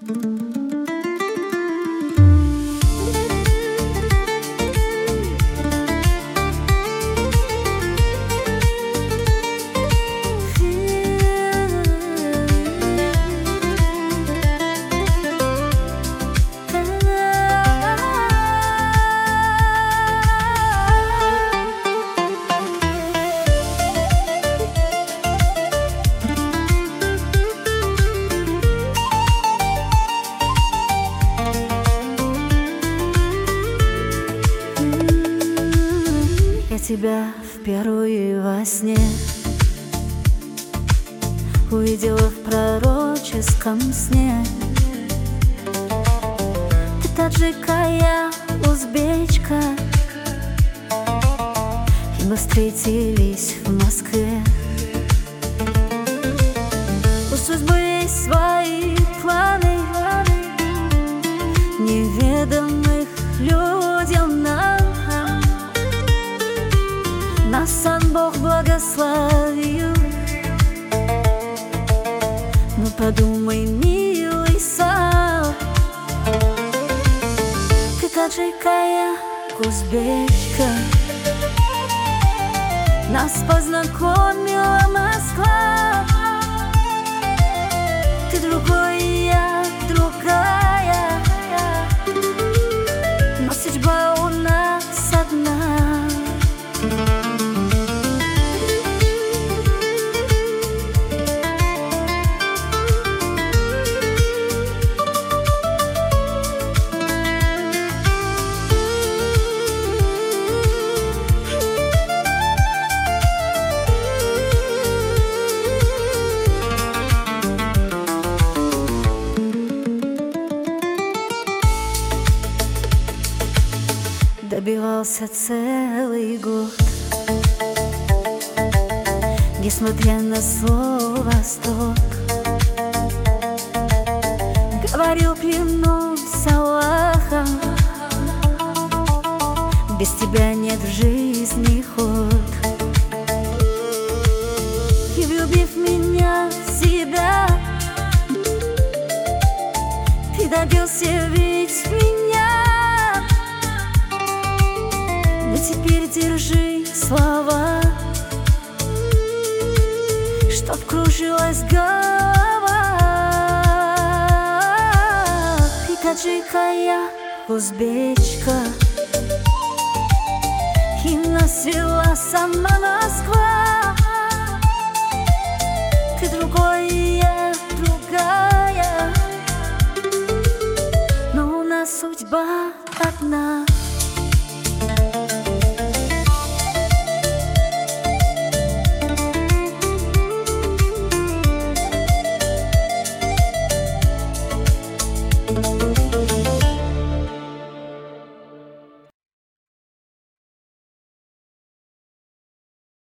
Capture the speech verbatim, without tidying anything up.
Я тебя впервые во сне увидела в пророческом сне. Ты таджика, я узбечка, и мы встретились в Москве. У судьбы есть свои планы, неведомых людям нам. Нас сам Бог благословил. Ну подумай, милый, сам. Ты таджика, я узбечка, нас познакомила Москва. Ты другой, я другая, но судьба у нас одна. Добивался целый год, несмотря на слово «стоп». Говорил, клянусь Аллахом, без тебя нет в жизни ход. И влюбив меня в себя, ты добился ведь меня. Но теперь держи слова, чтоб кружилась голова. Ты таджика, я узбечка, и нас свела сама Москва. Ты другой, я другая, но у нас судьба одна.